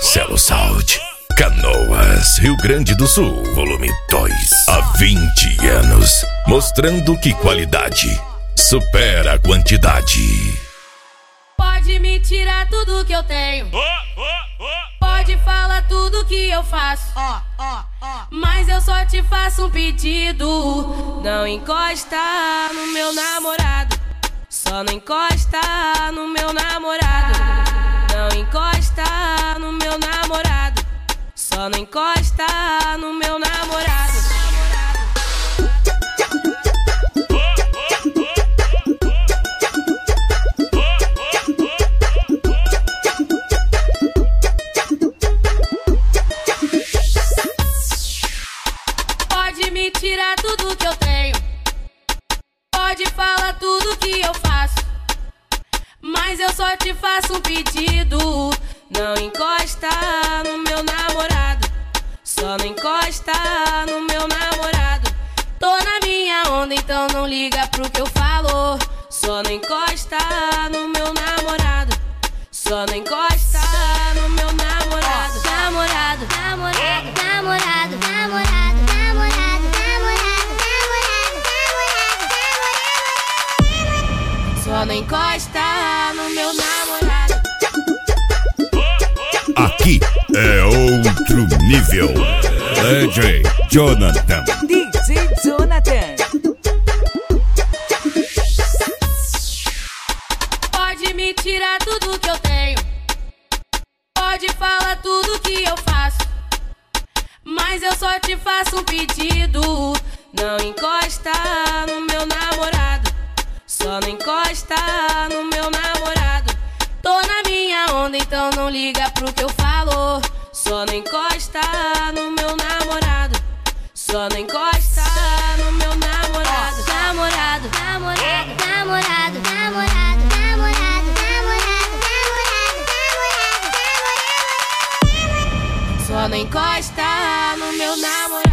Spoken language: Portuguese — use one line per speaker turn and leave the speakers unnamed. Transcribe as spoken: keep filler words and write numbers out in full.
Celo Sound, Canoas, Rio Grande do Sul, volume dois. Há vinte anos, mostrando que qualidade supera a quantidade.
Pode me tirar tudo que eu tenho, pode falar tudo que eu faço, mas eu só te faço um pedido: não encosta no meu namorado. Só não encosta no meu namorado. Não encosta no meu namorado. Só não encosta no meu namorado. Pode me tirar tudo que eu tenho, pode falar tudo que eu faço, mas eu só te faço um pedido: não encosta no meu namorado. Só não encosta no meu namorado. Tô na minha onda, então não liga pro que eu falo. Só não encosta no meu namorado. Só não encosta no meu namorado. Namorado, namorado, namorado, namorado, namorado, namorado, namorado, namorado. Só não encosta no meu namorado.
Aqui é outro nível. D J Jonathan.
D J Jonathan.
Pode me tirar tudo que eu tenho, pode falar tudo que eu faço, mas eu só te faço um pedido: não encosta no meu namorado. Só não encosta no meu namorado. Tô na minha onda, então não liga pro que eu falo. Só não encosta no meu namorado. Só não encosta no meu namorado. Namorado, namorado, namorado, namorado, namorado, namorado, namorado, namorado, namorado. Só não encosta no meu namorado.